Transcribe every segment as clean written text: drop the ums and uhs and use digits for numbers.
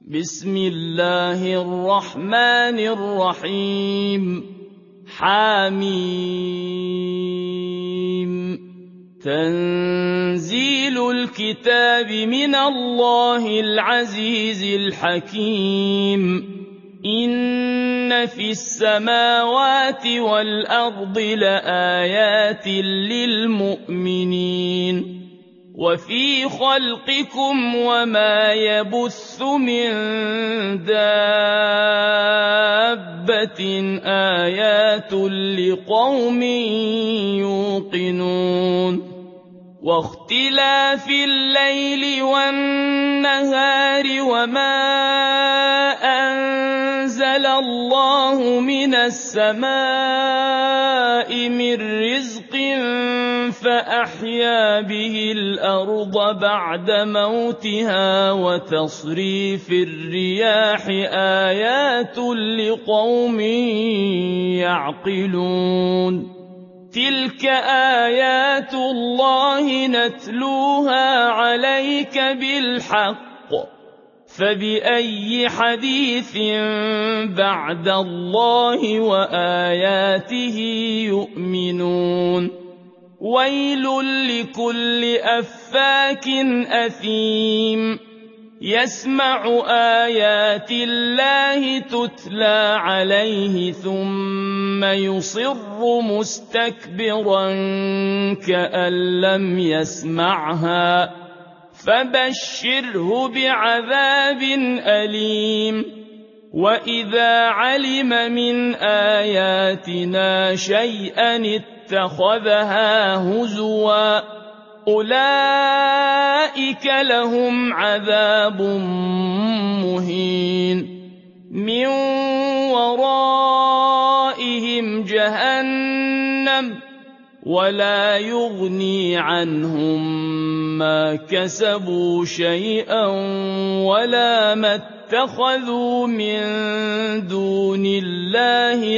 بسم الله الرحمن الرحيم حميم تنزيل الكتاب من الله العزيز الحكيم إن في السماوات والأرض لآيات للمؤمنين وفي خلقكم وما يبث من دابة آيات لقوم يوقنون واختلاف الليل والنهار وما أنزل الله من السماء من رزق فأحيا به الأرض بعد موتها وتصريف الرياح آيات لقوم يعقلون تلك آيات الله نتلوها عليك بالحق فبأي حديث بعد الله وآياته يؤمنون ويل لكل أفاك أثيم يسمع آيات الله تتلى عليه ثم يصر مستكبرا كأن لم يسمعها فبشره بعذاب أليم وإذا علم من آياتنا شيئا اتخذها هزوا أولئك لهم عذاب مهين من ورائهم جهنم ولا يغني عنهم ما كسبوا شيئا ولا ما اتخذوا من دون الله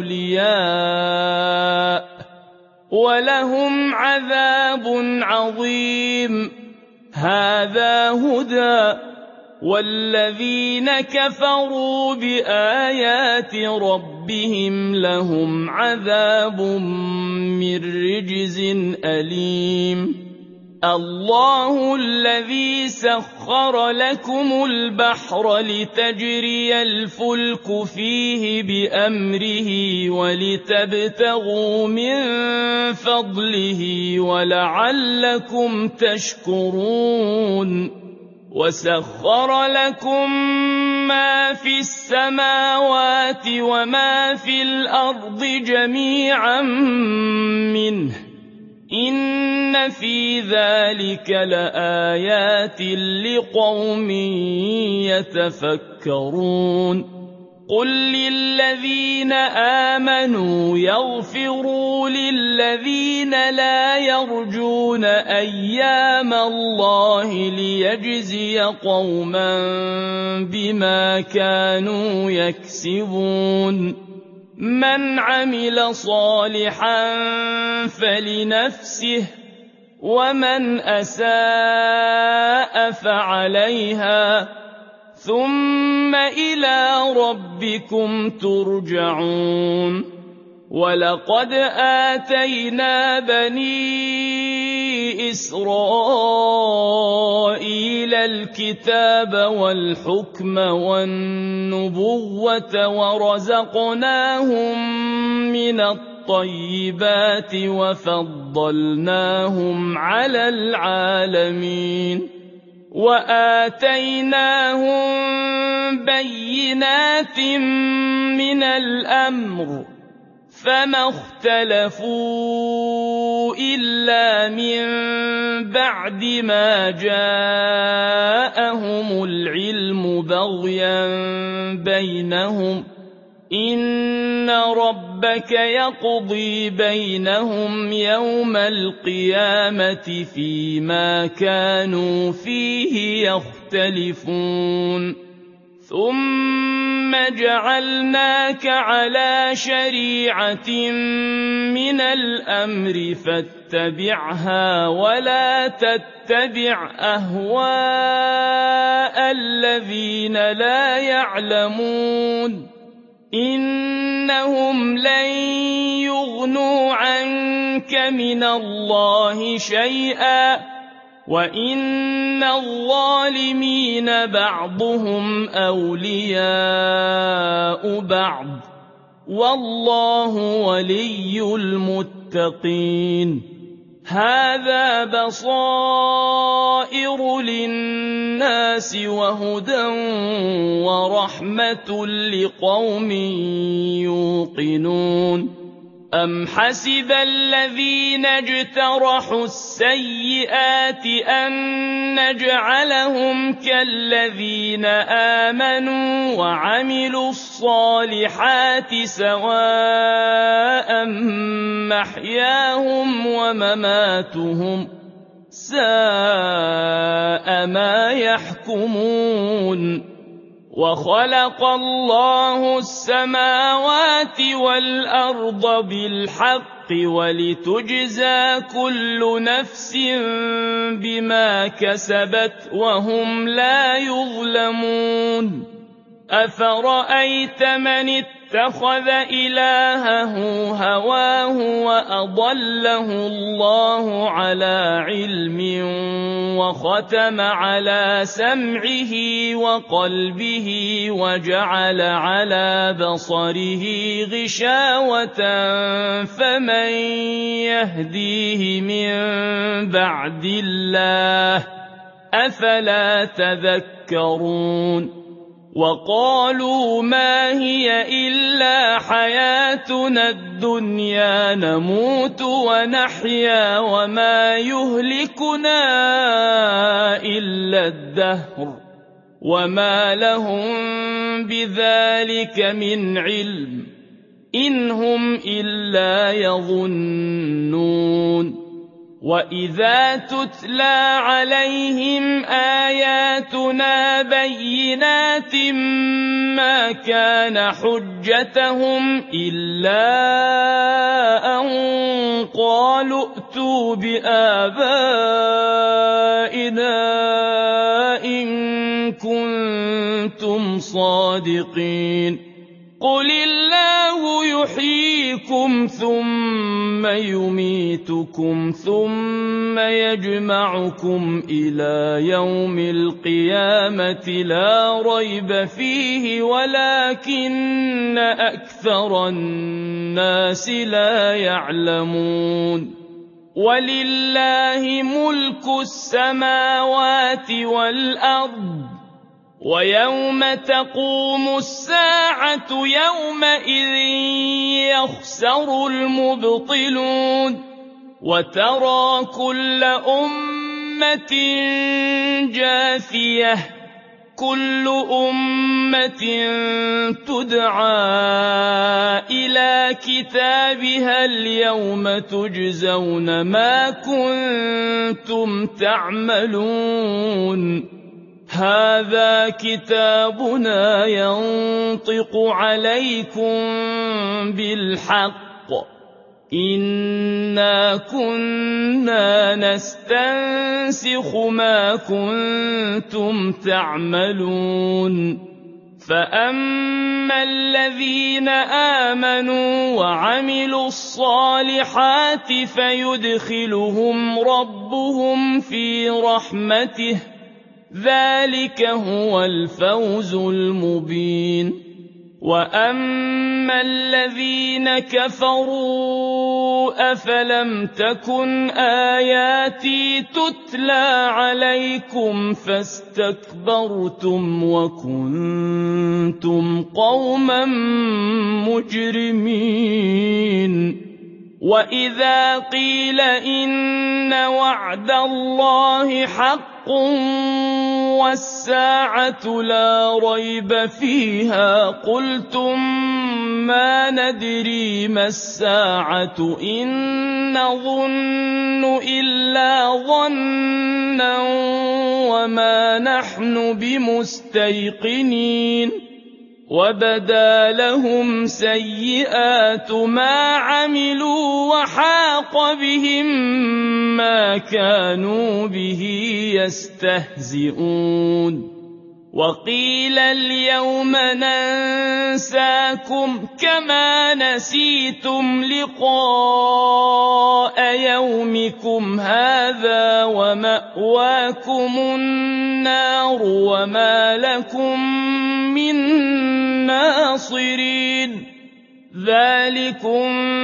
أولياء ولهم عذاب عظيم هذا هدى والذين كفروا بآيات ربهم لهم عذاب من رجز أليم الله الذي سخر لكم البحر لتجري الفلك فيه بأمره ولتبتغوا من فضله ولعلكم تشكرون وسخر لكم ما في السماوات وما في الأرض جميعا منه إن في ذلك لآيات لقوم يتفكرون قل للذين آمنوا يغفروا للذين لا يرجون أيام الله ليجزي قوما بما كانوا يكسبون من عمل صالحا فلنفسه ومن أساء فعليها ثم إلى ربكم ترجعون ولقد آتينا بني إسرائيل الكتاب والحكم والنبوة ورزقناهم من الطيبات وفضلناهم على العالمين وآتيناهم بينات من الأمر فما اختلفوا إلا من بعد ما جاءهم العلم بغيا بينهم إن ربك يقضي بينهم يوم القيامة فيما كانوا فيه يختلفون ثم جعلناك على شريعة من الأمر فاتبعها ولا تتبع أهواء الذين لا يعلمون إنهم لن يغنوا عنك من الله شيئا وإن الظالمين بعضهم أولياء بعض والله ولي المتقين هذا بصائر للناس وهدى ورحمة لقوم يوقنون أم حسب الذين اجترحوا السيئات أن نجعلهم كالذين آمنوا وعملوا الصالحات سواء محياهم ومماتهم ساء ما يحكمون وخلق الله السماوات والأرض بالحق ولتجزى كل نفس بما كسبت وهم لا يظلمون أفرأيت من اتخذ إلهه هواه وأضله الله على علم وختم على سمعه وقلبه وجعل على بصره غشاوة فمن يهديه من بعد الله أفلا تذكرون وقالوا ما هي إلا حياتنا الدنيا نموت ونحيا وما يهلكنا إلا الدهر وما لهم بذلك من علم إن هم إلا يظنون وإذا تتلى عليهم آياتنا بينات ما كان حجتهم إلا أن قالوا ائتوا بآبائنا إن كنتم صادقين قل الله يحييكم ثم يميتكم ثم يجمعكم إلى يوم القيامة لا ريب فيه ولكن أكثر الناس لا يعلمون ولله ملك السماوات والأرض ويوم تقوم الساعة يومئذ يخسر المبطلون وترى كل أمة جاثية كل أمة تدعى إلى كتابها اليوم تجزون ما كنتم تعملون هذا كتابنا ينطق عليكم بالحق إنا كنا نستنسخ ما كنتم تعملون فأما الذين آمنوا وعملوا الصالحات فيدخلهم ربهم في رحمته ذلك هو الفوز المبين وأما الذين كفروا أفلم تكن آياتي تتلى عليكم فاستكبرتم وكنتم قوما مجرمين وإذا قيل إن وعد الله حق والساعة لا ريب فيها قلتم ما ندري ما الساعة إن نظن إلا ظنا وما نحن بمستيقنين وَبَدَا لَهُمْ سَيِّئَاتُ مَا عَمِلُوا وَحَاقَ بِهِم مَّا كَانُوا بِهِ يَسْتَهْزِئُونَ وَقِيلَ الْيَوْمَ نَنسَاكُمْ كَمَا نَسِيتُمْ لِقَاءَ يَوْمِكُمْ هَٰذَا وَمَأْوَاكُمُ النَّارُ وَمَا لَكُم مِّن نَّاصِرِينَ ذَٰلِكُم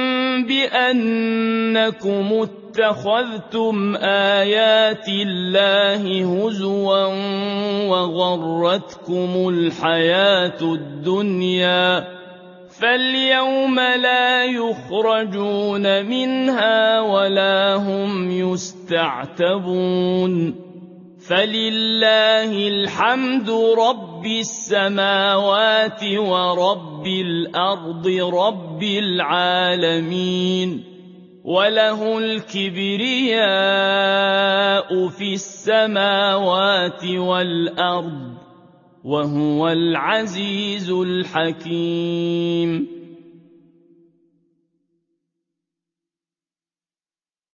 بِأَنَّكُمُ اتَّخَذْتُمْ آيَاتِ اللَّهِ هُزُوًا وَغَرَّتْكُمُ الْحَيَاةُ الدُّنْيَا فَالْيَوْمَ لَا يُخْرَجُونَ مِنْهَا وَلَا هُمْ يُسْتَعْتَبُونَ فَلِلَّهِ الْحَمْدُ رَبِّ السَّمَاوَاتِ وَرَبِّ الْأَرْضِ رَبِّ الْعَالَمِينَ وَلَهُ الْكِبْرِيَاءُ فِي السَّمَاوَاتِ وَالْأَرْضِ وَهُوَ الْعَزِيزُ الْحَكِيمُ